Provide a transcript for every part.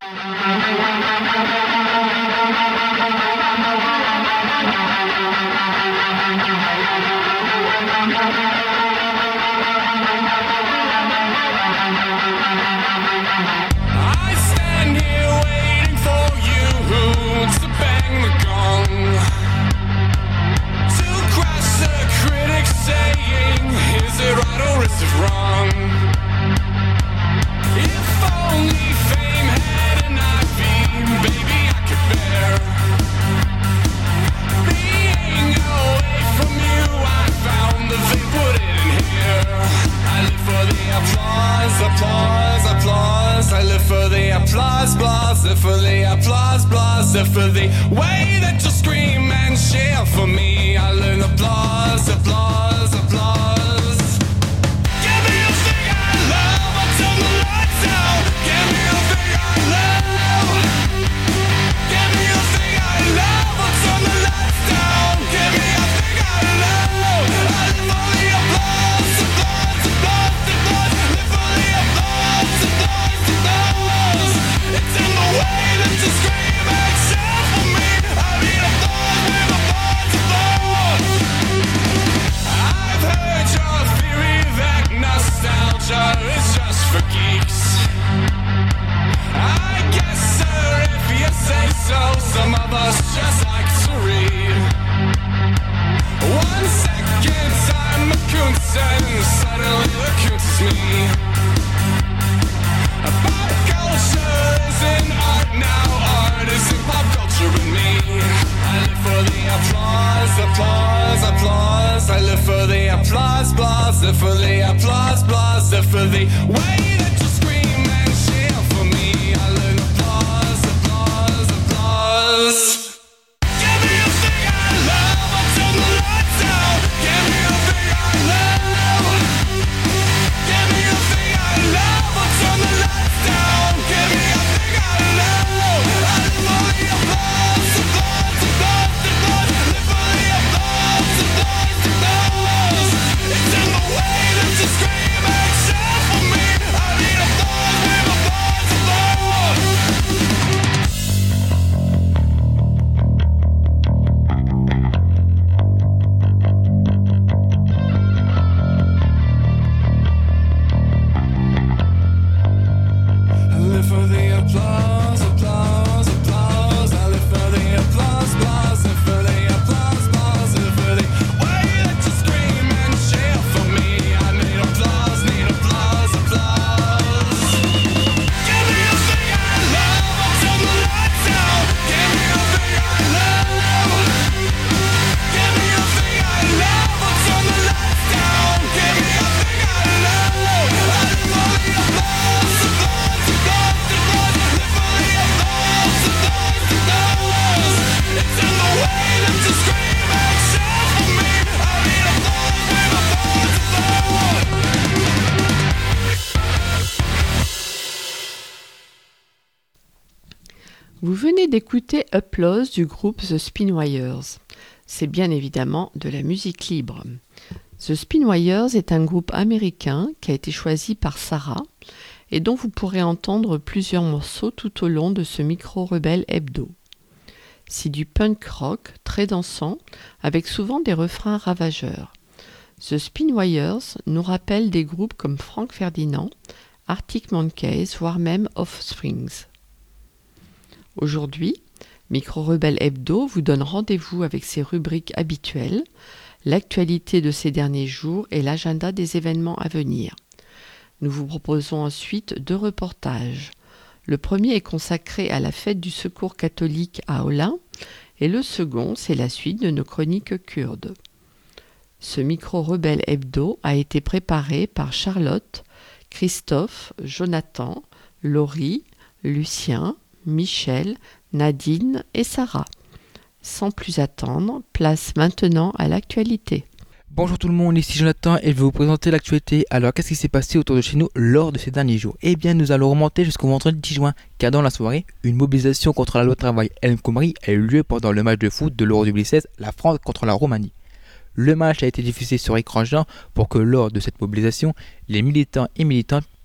For the way that you scream and cheer for me, I learn applause, applause, applause. Give me a thing I love, I'll turn the lights out. Give me a thing I love. Give me a thing I love, I'll turn the lights down. Give me a thing I love. I live for the applause, applause, applause, applause. Live for the applause, applause, applause. It's in the way that you scream. It's just for geeks. I guess, sir, if you say so. Some of us just like to read. 1 second I'm a Kuntz and suddenly the Kuntz is me. Pop culture isn't art now. Art is in pop culture with me. I live for the applause, applause, applause. I live for the applause, applause. Live for the applause, applause. Live for the way that you scream and cheer for me. I learn applause, applause, applause. Give me a thing I love, I'll turn the lights out. Give me a thing I love. Give me a thing I love, I'll turn the lights down. Give me a thing I love. I live for the applause, applause, applause, applause. Live for the applause, applause, applause. It's in the way that you scream and shout for me. I need applause, need applause, applause. I live for the applause, applause, applause. I live for the applause, applause. Live for the applause, applause. Live for the way that you scream and cheer for me. I need applause, applause. Give me a thing I love, I'll turn the lights out. Give me a thing I love. Give me a thing I love, I'll turn the lights down. Give me a thing I love. I live for the applause, applause, applause, applause. Live for the applause, applause, applause. It's in the way that you scream and shout for me. I need applause, applause, applause. Vous venez d'écouter Applause du groupe The Spinwires. C'est bien évidemment de la musique libre. The Spinwires est un groupe américain qui a été choisi par Sarah et dont vous pourrez entendre plusieurs morceaux tout au long de ce micro-rebelle hebdo. C'est du punk rock très dansant avec souvent des refrains ravageurs. The Spinwires nous rappelle des groupes comme Frank Ferdinand, Arctic Monkeys, voire même Offsprings. Aujourd'hui, Micro-Rebelle Hebdo vous donne rendez-vous avec ses rubriques habituelles, l'actualité de ces derniers jours et l'agenda des événements à venir. Nous vous proposons ensuite 2 reportages. Le premier est consacré à la fête du Secours catholique à Olin et le second, c'est la suite de nos chroniques kurdes. Ce Micro-Rebelle Hebdo a été préparé par Charlotte, Christophe, Jonathan, Laurie, Lucien, Michel, Nadine et Sarah. Sans plus attendre, place maintenant à l'actualité. Bonjour tout le monde, ici Jonathan et je vais vous présenter l'actualité. Alors qu'est-ce qui s'est passé autour de chez nous lors de ces derniers jours ? Eh bien nous allons remonter jusqu'au vendredi 10 juin, car dans la soirée, une mobilisation contre la loi travail El Khomri a eu lieu pendant le match de foot de l'Euro 2016, la France contre la Roumanie. Le match a été diffusé sur écran géant pour que lors de cette mobilisation, les militants et militantes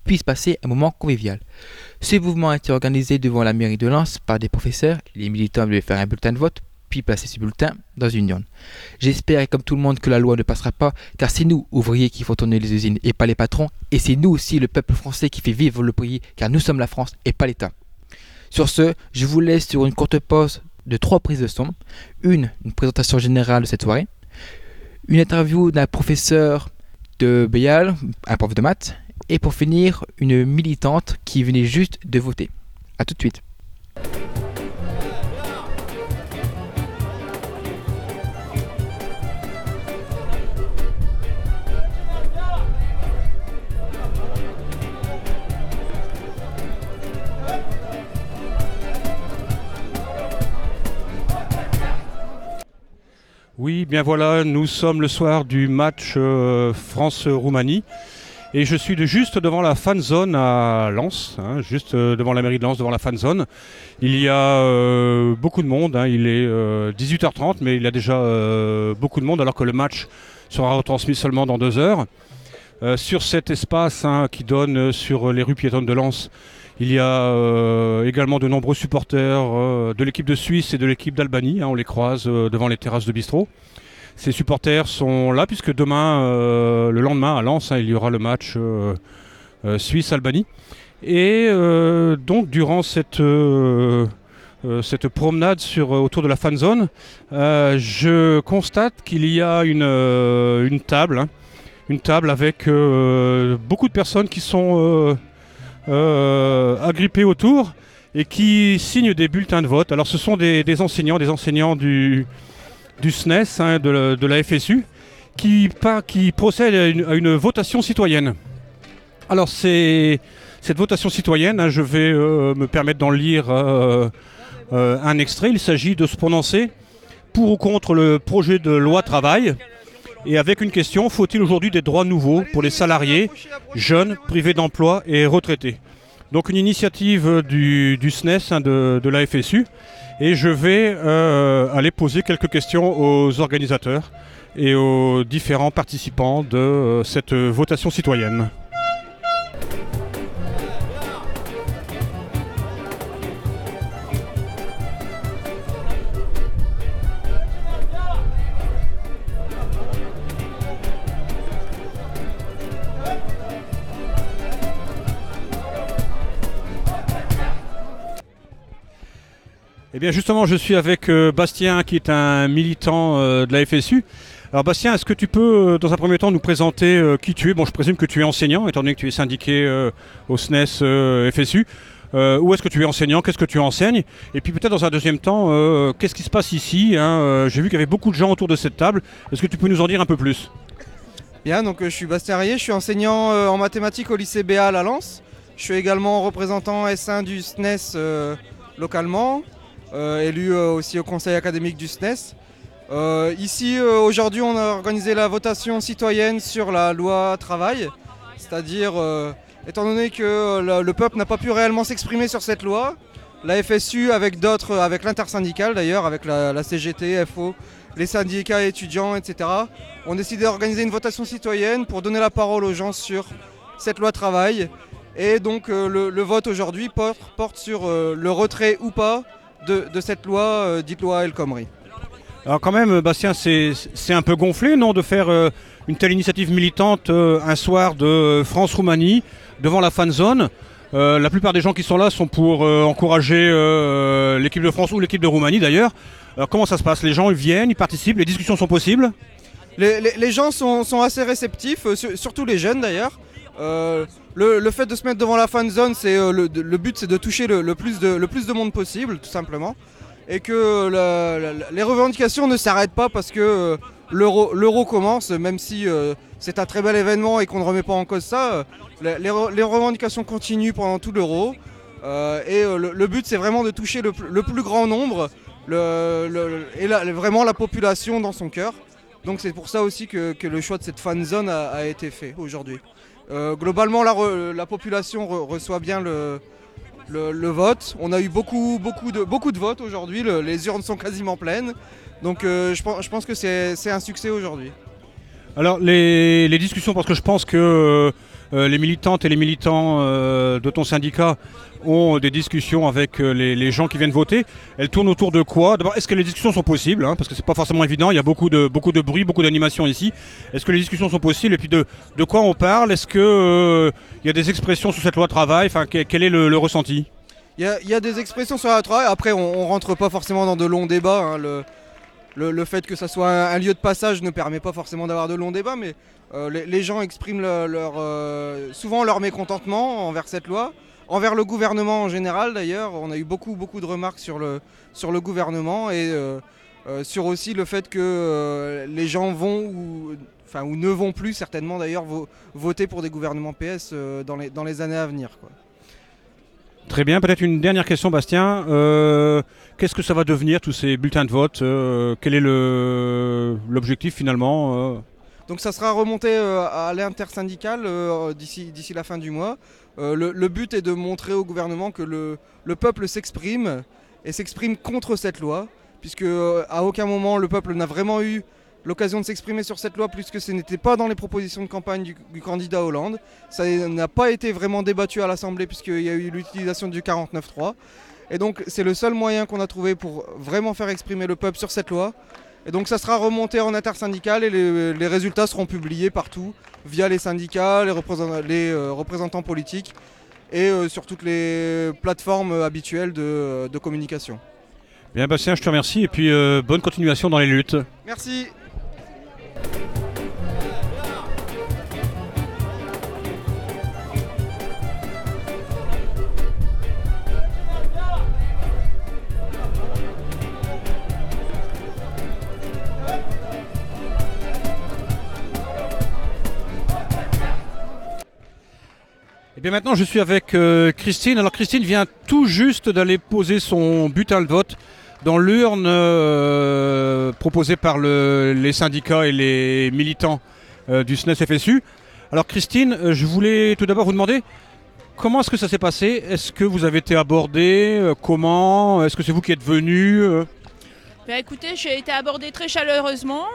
puisse passer un moment convivial. Ce mouvement a été organisé devant la mairie de Lens par des professeurs. Les militants devaient faire un bulletin de vote, puis placer ce bulletin dans une urne. J'espère, comme tout le monde, que la loi ne passera pas, car c'est nous, ouvriers, qui font tourner les usines et pas les patrons, et c'est nous aussi, le peuple français, qui fait vivre le pays, car nous sommes la France et pas l'État. Sur ce, je vous laisse sur une courte pause de 3 prises de son, une présentation générale de cette soirée, une interview d'un professeur de Béal, un prof de maths, et pour finir, une militante qui venait juste de voter. A tout de suite. Oui, bien voilà, nous sommes le soir du match France-Roumanie et je suis juste devant la fan zone à Lens, juste devant la mairie de Lens, devant la fan zone. Il y a beaucoup de monde, il est 18h30 mais il y a déjà beaucoup de monde alors que le match sera retransmis seulement dans 2 heures. Sur cet espace qui donne sur les rues piétonnes de Lens, il y a également de nombreux supporters de l'équipe de Suisse et de l'équipe d'Albanie. On les croise devant les terrasses de bistrot. Ces supporters sont là puisque demain, le lendemain à Lens, il y aura le match Suisse-Albanie. Et donc durant cette promenade autour de la fan zone, je constate qu'il y a une table. Une table avec beaucoup de personnes qui sont agrippés autour et qui signent des bulletins de vote. Alors ce sont des enseignants du SNES, de la FSU, qui procèdent à une votation citoyenne. Alors cette votation citoyenne, je vais me permettre d'en lire un extrait. Il s'agit de se prononcer pour ou contre le projet de loi travail. Et avec une question, faut-il aujourd'hui des droits nouveaux pour les salariés, jeunes, privés d'emploi et retraités? Donc une initiative du SNES, de la FSU. Et je vais aller poser quelques questions aux organisateurs et aux différents participants de cette votation citoyenne. Eh bien justement, je suis avec Bastien qui est un militant de la FSU. Alors Bastien, est-ce que tu peux dans un premier temps nous présenter qui tu es? Bon, je présume que tu es enseignant, étant donné que tu es syndiqué au SNES FSU. Où est-ce que tu es enseignant? Qu'est-ce que tu enseignes? Et puis peut-être dans un deuxième temps, qu'est-ce qui se passe ici? J'ai vu qu'il y avait beaucoup de gens autour de cette table. Est-ce que tu peux nous en dire un peu plus? Bien, donc je suis Bastien Rayet, je suis enseignant en mathématiques au lycée Béal à Lens. Je suis également représentant S1 du SNES localement. Élu aussi au conseil académique du SNES. Ici, aujourd'hui, on a organisé la votation citoyenne sur la loi travail, c'est-à-dire, étant donné que le peuple n'a pas pu réellement s'exprimer sur cette loi, la FSU, avec d'autres, avec l'intersyndicale d'ailleurs, avec la CGT, FO, les syndicats étudiants, etc., ont décidé d'organiser une votation citoyenne pour donner la parole aux gens sur cette loi travail. Et donc, le vote aujourd'hui porte sur le retrait ou pas de cette loi, dite loi El Khomri. Alors quand même, Bastien, c'est un peu gonflé, non, de faire une telle initiative militante un soir de France-Roumanie, devant la fan zone. La plupart des gens qui sont là sont pour encourager l'équipe de France ou l'équipe de Roumanie d'ailleurs. Alors comment ça se passe? Les gens ils viennent, ils participent, les discussions sont possibles? Les gens sont assez réceptifs, surtout les jeunes d'ailleurs. Le fait de se mettre devant la fan zone, le but c'est de toucher le plus de monde possible, tout simplement. Et que les revendications ne s'arrêtent pas parce que l'euro commence, même si c'est un très bel événement et qu'on ne remet pas en cause ça. Les revendications continuent pendant tout l'euro. Et le but c'est vraiment de toucher le plus grand nombre et vraiment la population dans son cœur. Donc c'est pour ça aussi que le choix de cette fan zone a été fait aujourd'hui. Globalement, la population reçoit bien le vote. On a eu beaucoup de votes aujourd'hui. Les urnes sont quasiment pleines. Donc je pense que c'est un succès aujourd'hui. Alors les discussions, parce que je pense que les militantes et les militants de ton syndicat ont des discussions avec les gens qui viennent voter. Elles tournent autour de quoi? D'abord, est-ce que les discussions sont possibles, hein, parce que c'est pas forcément évident, il y a beaucoup de bruit, beaucoup d'animation ici. Est-ce que les discussions sont possibles? Et puis de quoi on parle? Est-ce que il y a des expressions sur cette loi travail? Enfin, quel est le ressenti? Il y a des expressions sur la loi travail. Après, on rentre pas forcément dans de longs débats, hein. Le fait que ça soit un lieu de passage ne permet pas forcément d'avoir de longs débats, mais les gens expriment souvent leur mécontentement envers cette loi, envers le gouvernement en général d'ailleurs. On a eu beaucoup de remarques sur le gouvernement et sur aussi le fait que les gens vont ou ne vont plus certainement d'ailleurs voter pour des gouvernements PS dans les années à venir, quoi. Très bien, peut-être une dernière question, Bastien. Qu'est-ce que ça va devenir, tous ces bulletins de vote? Quel est l'objectif finalement? Donc ça sera remonté à l'intersyndicale d'ici la fin du mois. Le but est de montrer au gouvernement que le peuple s'exprime et s'exprime contre cette loi, puisque à aucun moment le peuple n'a vraiment eu l'occasion de s'exprimer sur cette loi, puisque ce n'était pas dans les propositions de campagne du candidat Hollande. Ça n'a pas été vraiment débattu à l'Assemblée, puisqu'il y a eu l'utilisation du 49.3. Et donc c'est le seul moyen qu'on a trouvé pour vraiment faire exprimer le peuple sur cette loi. Et donc ça sera remonté en intersyndical et les résultats seront publiés partout, via les syndicats, les représentants politiques et sur toutes les plateformes habituelles de communication. Bien Bastien, je te remercie et puis bonne continuation dans les luttes. Merci. Et bien maintenant je suis avec Christine. Alors Christine vient tout juste d'aller poser son bulletin de vote dans l'urne proposée par les syndicats et les militants du SNES-FSU. Alors Christine, je voulais tout d'abord vous demander comment est-ce que ça s'est passé? Est-ce que vous avez été abordée? Comment? Est-ce que c'est vous qui êtes venue? Écoutez, j'ai été abordée très chaleureusement.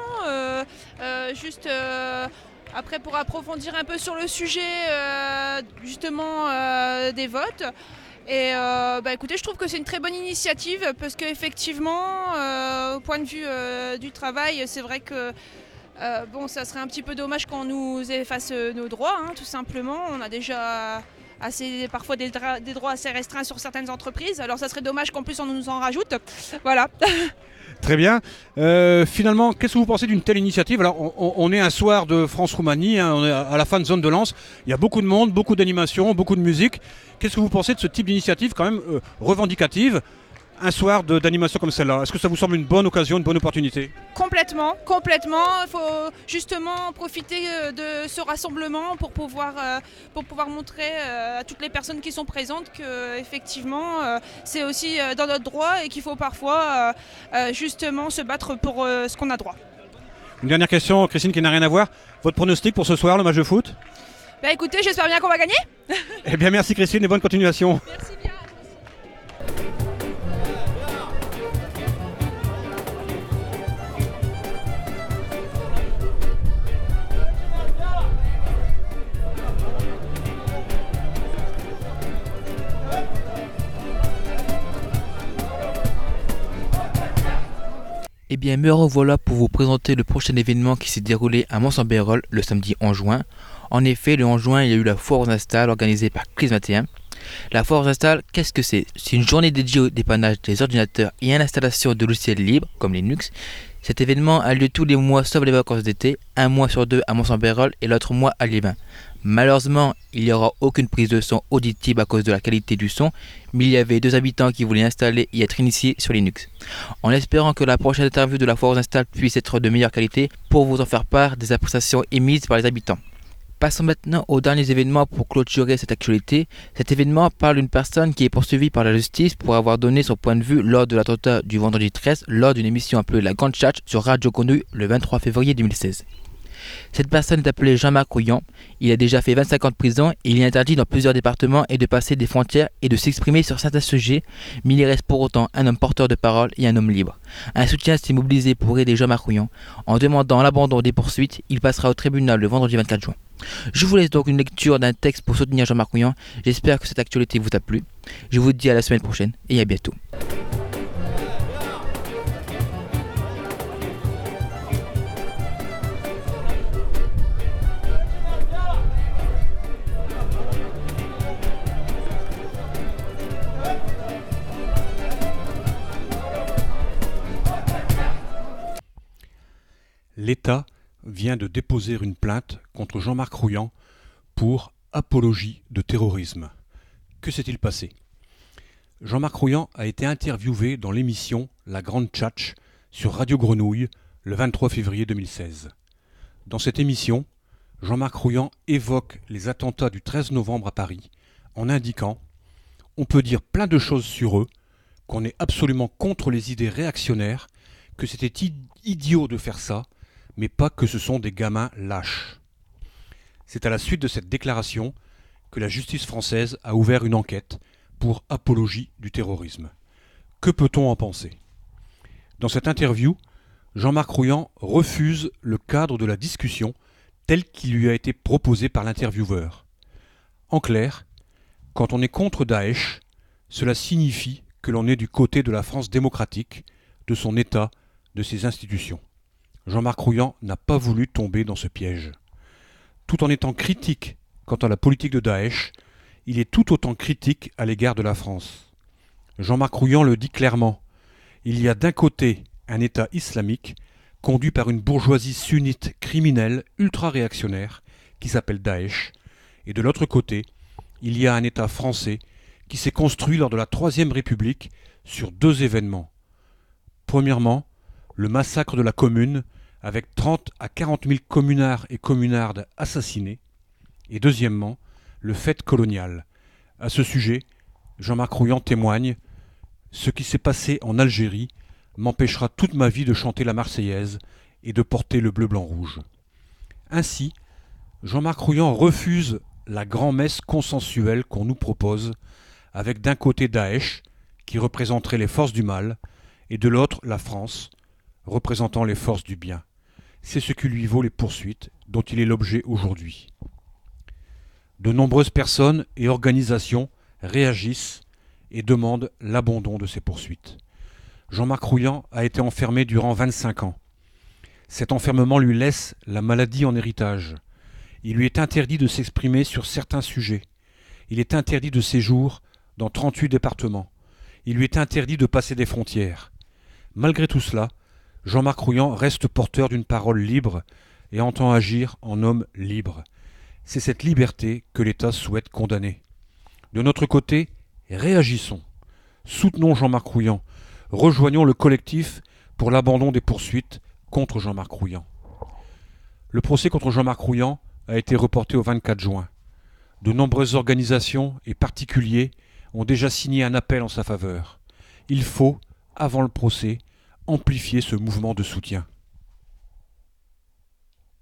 Après, pour approfondir un peu sur le sujet justement des votes. Et écoutez, je trouve que c'est une très bonne initiative parce qu'effectivement, au point de vue du travail, c'est vrai que ça serait un petit peu dommage qu'on nous efface nos droits, hein, tout simplement. On a déjà parfois des droits assez restreints sur certaines entreprises. Alors ça serait dommage qu'en plus on nous en rajoute. Voilà. Très bien. Finalement, qu'est-ce que vous pensez d'une telle initiative? Alors, on est un soir de France-Roumanie, hein, on est à la fan zone de Lens. Il y a beaucoup de monde, beaucoup d'animation, beaucoup de musique. Qu'est-ce que vous pensez de ce type d'initiative quand même revendicative? Un soir d'animation comme celle-là, est-ce que ça vous semble une bonne occasion, une bonne opportunité? Complètement. Il faut justement profiter de ce rassemblement pour pouvoir montrer à toutes les personnes qui sont présentes qu'effectivement c'est aussi dans notre droit et qu'il faut parfois justement se battre pour ce qu'on a droit. Une dernière question, Christine, qui n'a rien à voir. Votre pronostic pour ce soir, le match de foot? Écoutez, j'espère bien qu'on va gagner. Eh bien merci Christine et bonne continuation. Merci bien. Eh bien, me revoilà pour vous présenter le prochain événement qui s'est déroulé à Mons-en-Bérol le samedi 11 juin. En effet, le 11 juin, il y a eu la foire aux installs organisée par Crise 21. La foire aux installs, qu'est-ce que c'est? C'est une journée dédiée au dépannage des ordinateurs et à l'installation de logiciels libres, comme Linux. Cet événement a lieu tous les mois sauf les vacances d'été, un mois sur deux à Mons-en-Bérol et l'autre mois à Liévin. Malheureusement, il n'y aura aucune prise de son auditive à cause de la qualité du son, mais il y avait 2 habitants qui voulaient installer et être initiés sur Linux. En espérant que la prochaine interview de la foire aux installs puisse être de meilleure qualité pour vous en faire part des appréciations émises par les habitants. Passons maintenant aux derniers événements pour clôturer cette actualité. Cet événement parle d'une personne qui est poursuivie par la justice pour avoir donné son point de vue lors de l'attentat du vendredi 13 lors d'une émission appelée La Grande Chat sur Radio Grenouille le 23 février 2016. Cette personne est appelée Jean-Marc Rouillon. Il a déjà fait 25 ans de prison et il est interdit dans plusieurs départements et de passer des frontières et de s'exprimer sur certains sujets, mais il reste pour autant un homme porteur de parole et un homme libre. Un soutien s'est mobilisé pour aider Jean-Marc Rouillon. En demandant l'abandon des poursuites, il passera au tribunal le vendredi 24 juin. Je vous laisse donc une lecture d'un texte pour soutenir Jean-Marc Rouillant. J'espère que cette actualité vous a plu. Je vous dis à la semaine prochaine et à bientôt. L'État vient de déposer une plainte contre Jean-Marc Rouillant pour apologie de terrorisme. Que s'est-il passé ? Jean-Marc Rouillant a été interviewé dans l'émission La Grande Tchatch sur Radio Grenouille le 23 février 2016. Dans cette émission, Jean-Marc Rouillant évoque les attentats du 13 novembre à Paris en indiquant « On peut dire plein de choses sur eux, qu'on est absolument contre les idées réactionnaires, que c'était idiot de faire ça, mais pas que ce sont des gamins lâches. » C'est à la suite de cette déclaration que la justice française a ouvert une enquête pour apologie du terrorisme. Que peut-on en penser ? Dans cette interview, Jean-Marc Rouillant refuse le cadre de la discussion tel qu'il lui a été proposé par l'intervieweur. En clair, quand on est contre Daesh, cela signifie que l'on est du côté de la France démocratique, de son État, de ses institutions. Jean-Marc Rouillant n'a pas voulu tomber dans ce piège. Tout en étant critique quant à la politique de Daesh, il est tout autant critique à l'égard de la France. Jean-Marc Rouillant le dit clairement, il y a d'un côté un État islamique conduit par une bourgeoisie sunnite criminelle ultra-réactionnaire qui s'appelle Daesh, et de l'autre côté, il y a un État français qui s'est construit lors de la Troisième République sur deux événements. Premièrement, le massacre de la Commune avec 30 à 40 000 communards et communardes assassinés, et deuxièmement, le fait colonial. À ce sujet, Jean-Marc Rouillant témoigne « Ce qui s'est passé en Algérie m'empêchera toute ma vie de chanter la Marseillaise et de porter le bleu-blanc-rouge. » Ainsi, Jean-Marc Rouillant refuse la grand-messe consensuelle qu'on nous propose, avec d'un côté Daesh, qui représenterait les forces du mal, et de l'autre la France, représentant les forces du bien. C'est ce qui lui vaut les poursuites dont il est l'objet aujourd'hui. De nombreuses personnes et organisations réagissent et demandent l'abandon de ces poursuites. Jean-Marc Rouillant a été enfermé durant 25 ans. Cet enfermement lui laisse la maladie en héritage. Il lui est interdit de s'exprimer sur certains sujets. Il est interdit de séjour dans 38 départements. Il lui est interdit de passer des frontières. Malgré tout cela, Jean-Marc Rouillant reste porteur d'une parole libre et entend agir en homme libre. C'est cette liberté que l'État souhaite condamner. De notre côté, réagissons. Soutenons Jean-Marc Rouillant. Rejoignons le collectif pour l'abandon des poursuites contre Jean-Marc Rouillant. Le procès contre Jean-Marc Rouillant a été reporté au 24 juin. De nombreuses organisations et particuliers ont déjà signé un appel en sa faveur. Il faut, avant le procès, amplifier ce mouvement de soutien.